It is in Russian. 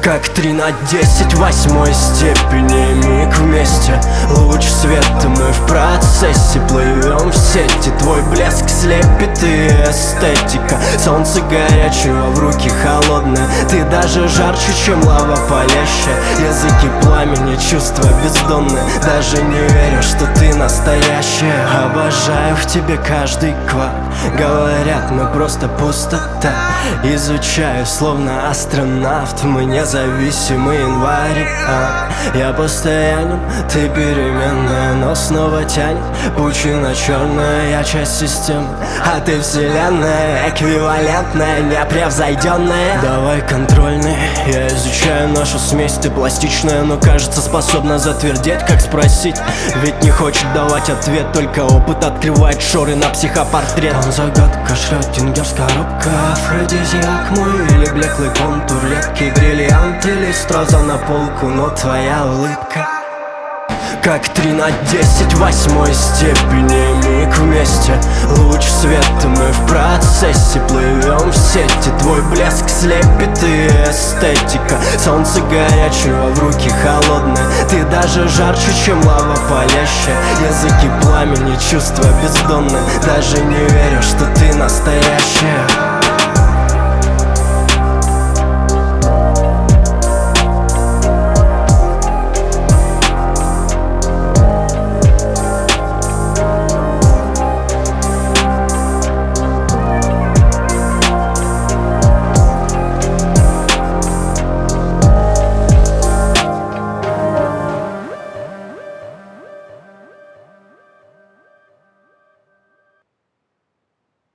Как 3 на 10 восьмой степени, миг вместе. Луч света, мы в процессе плывем в сети. Твой блеск слепит и эстетика. Солнце горячего, в руки холодное. Ты даже жарче, чем лава палящая. Языки пламени, чувства бездонные. Даже не верю, что ты настоящая. Обожаю в тебе каждый квад. Говорят, мы просто пустота. Изучаю, словно астронавт. Мы независимый январь. Я постоянен, ты переменная, но снова тянет. Пучина черная, я часть системы, а ты вселенная, эквивалентная, непревзойденная. Давай контрольный, я изучаю нашу смесь. Ты пластичная, но кажется способна затвердеть. Как спросить? Ведь не хочет давать ответ. Только опыт открывает шоры на психопортрет. Там загадка, Шрёдингер, коробка. Афродизиак мой или блеклый контур. Редкий бриллиант или страза на полку. Но твоя улыбка как 3 на 10 восьмой степени, миг вместе. Луч света, мы в процессе плывем в сети. Твой блеск слепит и эстетика. Солнце горячего, в руки холодное. Ты даже жарче, чем лава палящая. Языки пламени, чувства бездонные. Даже не верю, что ты настоящая.